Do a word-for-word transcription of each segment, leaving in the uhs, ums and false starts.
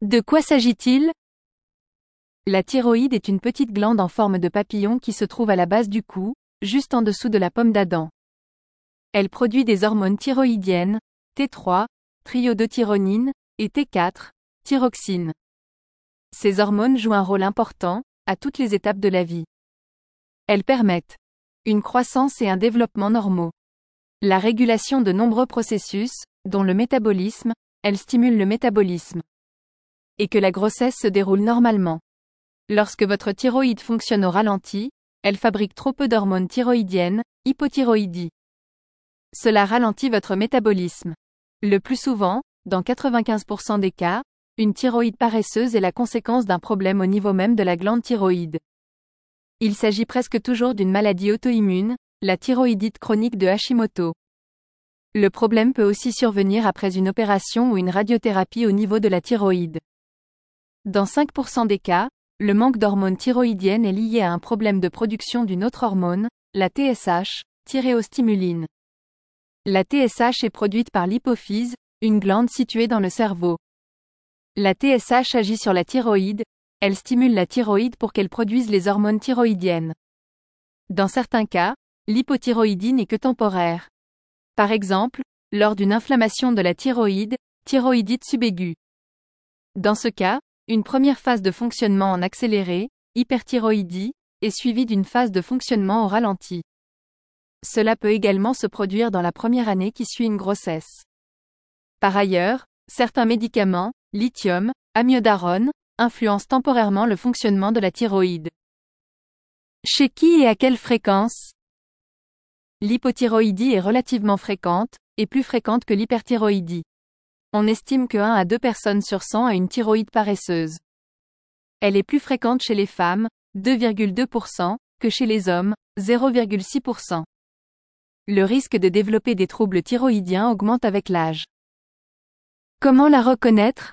De quoi s'agit-il? La thyroïde est une petite glande en forme de papillon qui se trouve à la base du cou, juste en dessous de la pomme d'Adam. Elle produit des hormones thyroïdiennes, T trois, triiodothyronine, et T quatre, thyroxine. Ces hormones jouent un rôle important, à toutes les étapes de la vie. Elles permettent une croissance et un développement normaux, la régulation de nombreux processus, dont le métabolisme, elles stimulent le métabolisme, et que la grossesse se déroule normalement. Lorsque votre thyroïde fonctionne au ralenti, elle fabrique trop peu d'hormones thyroïdiennes, hypothyroïdie. Cela ralentit votre métabolisme. Le plus souvent, dans quatre-vingt-quinze pour cent des cas, une thyroïde paresseuse est la conséquence d'un problème au niveau même de la glande thyroïde. Il s'agit presque toujours d'une maladie auto-immune, la thyroïdite chronique de Hashimoto. Le problème peut aussi survenir après une opération ou une radiothérapie au niveau de la thyroïde. Dans cinq pour cent des cas, le manque d'hormones thyroïdiennes est lié à un problème de production d'une autre hormone, la T S H, thyréostimuline. La T S H est produite par l'hypophyse, une glande située dans le cerveau. La T S H agit sur la thyroïde, elle stimule la thyroïde pour qu'elle produise les hormones thyroïdiennes. Dans certains cas, l'hypothyroïdie n'est que temporaire. Par exemple, lors d'une inflammation de la thyroïde, thyroïdite subaiguë. Dans ce cas, une première phase de fonctionnement en accéléré, hyperthyroïdie, est suivie d'une phase de fonctionnement au ralenti. Cela peut également se produire dans la première année qui suit une grossesse. Par ailleurs, certains médicaments, lithium, amiodarone, influencent temporairement le fonctionnement de la thyroïde. Chez qui et à quelle fréquence? L'hypothyroïdie est relativement fréquente, et plus fréquente que l'hyperthyroïdie. On estime que un à deux personnes sur cent a une thyroïde paresseuse. Elle est plus fréquente chez les femmes, deux virgule deux pour cent, que chez les hommes, zéro virgule six pour cent. Le risque de développer des troubles thyroïdiens augmente avec l'âge. Comment la reconnaître?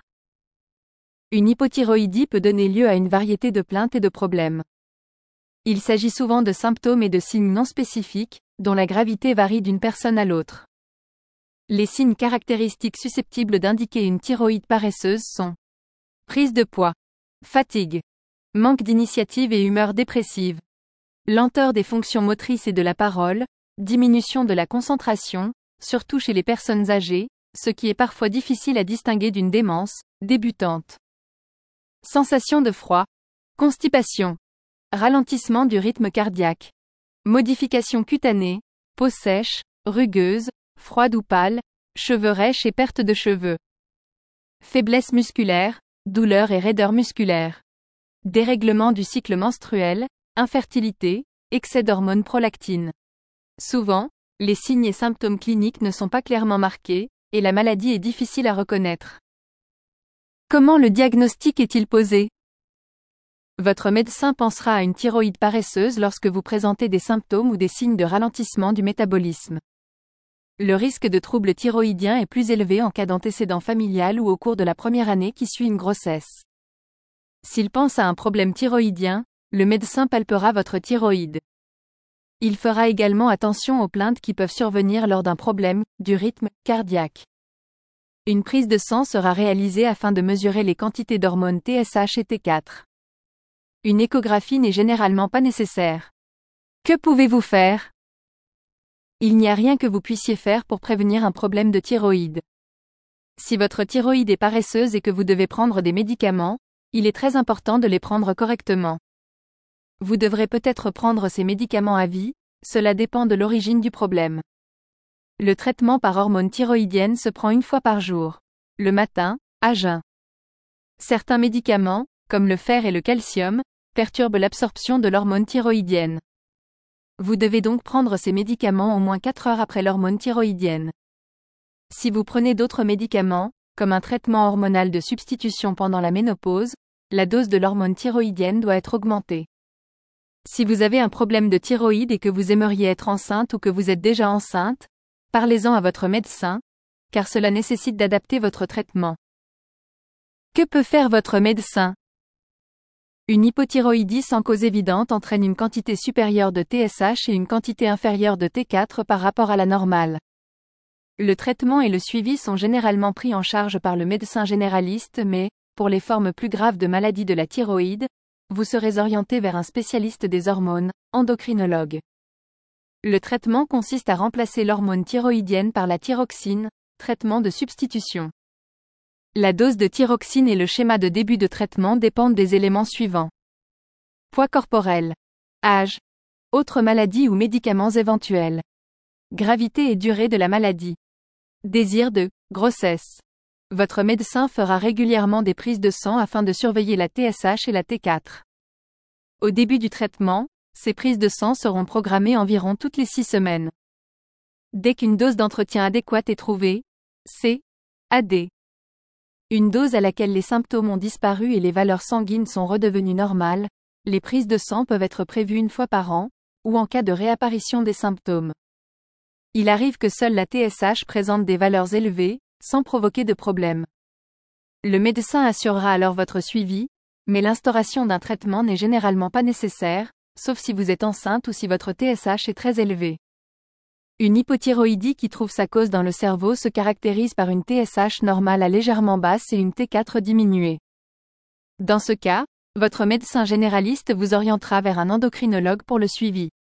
Une hypothyroïdie peut donner lieu à une variété de plaintes et de problèmes. Il s'agit souvent de symptômes et de signes non spécifiques, dont la gravité varie d'une personne à l'autre. Les signes caractéristiques susceptibles d'indiquer une thyroïde paresseuse sont prise de poids, fatigue, manque d'initiative et humeur dépressive, lenteur des fonctions motrices et de la parole, diminution de la concentration, surtout chez les personnes âgées, ce qui est parfois difficile à distinguer d'une démence débutante. Sensation de froid, constipation, ralentissement du rythme cardiaque, modification cutanée, peau sèche, rugueuse, froide ou pâle, cheveux rêches et perte de cheveux. Faiblesse musculaire, douleur et raideur musculaire. Dérèglement du cycle menstruel, infertilité, excès d'hormones prolactine. Souvent, les signes et symptômes cliniques ne sont pas clairement marqués, et la maladie est difficile à reconnaître. Comment le diagnostic est-il posé? Votre médecin pensera à une thyroïde paresseuse lorsque vous présentez des symptômes ou des signes de ralentissement du métabolisme. Le risque de troubles thyroïdiens est plus élevé en cas d'antécédent familial ou au cours de la première année qui suit une grossesse. S'il pense à un problème thyroïdien, le médecin palpera votre thyroïde. Il fera également attention aux plaintes qui peuvent survenir lors d'un problème du rythme cardiaque. Une prise de sang sera réalisée afin de mesurer les quantités d'hormones T S H et T quatre. Une échographie n'est généralement pas nécessaire. Que pouvez-vous faire? Il n'y a rien que vous puissiez faire pour prévenir un problème de thyroïde. Si votre thyroïde est paresseuse et que vous devez prendre des médicaments, il est très important de les prendre correctement. Vous devrez peut-être prendre ces médicaments à vie, cela dépend de l'origine du problème. Le traitement par hormone thyroïdienne se prend une fois par jour. Le matin, à jeun. Certains médicaments, comme le fer et le calcium, perturbent l'absorption de l'hormone thyroïdienne. Vous devez donc prendre ces médicaments au moins quatre heures après l'hormone thyroïdienne. Si vous prenez d'autres médicaments, comme un traitement hormonal de substitution pendant la ménopause, la dose de l'hormone thyroïdienne doit être augmentée. Si vous avez un problème de thyroïde et que vous aimeriez être enceinte ou que vous êtes déjà enceinte, parlez-en à votre médecin, car cela nécessite d'adapter votre traitement. Que peut faire votre médecin? Une hypothyroïdie sans cause évidente entraîne une quantité supérieure de T S H et une quantité inférieure de T quatre par rapport à la normale. Le traitement et le suivi sont généralement pris en charge par le médecin généraliste mais, pour les formes plus graves de maladies de la thyroïde, vous serez orienté vers un spécialiste des hormones, endocrinologue. Le traitement consiste à remplacer l'hormone thyroïdienne par la thyroxine, traitement de substitution. La dose de thyroxine et le schéma de début de traitement dépendent des éléments suivants. Poids corporel. Âge. Autres maladies ou médicaments éventuels. Gravité et durée de la maladie. Désir de grossesse. Votre médecin fera régulièrement des prises de sang afin de surveiller la T S H et la T quatre. Au début du traitement, ces prises de sang seront programmées environ toutes les six semaines. Dès qu'une dose d'entretien adéquate est trouvée, C. A D. Une dose à laquelle les symptômes ont disparu et les valeurs sanguines sont redevenues normales, les prises de sang peuvent être prévues une fois par an, ou en cas de réapparition des symptômes. Il arrive que seule la T S H présente des valeurs élevées, sans provoquer de problème. Le médecin assurera alors votre suivi, mais l'instauration d'un traitement n'est généralement pas nécessaire, sauf si vous êtes enceinte ou si votre T S H est très élevé. Une hypothyroïdie qui trouve sa cause dans le cerveau se caractérise par une T S H normale à légèrement basse et une T quatre diminuée. Dans ce cas, votre médecin généraliste vous orientera vers un endocrinologue pour le suivi.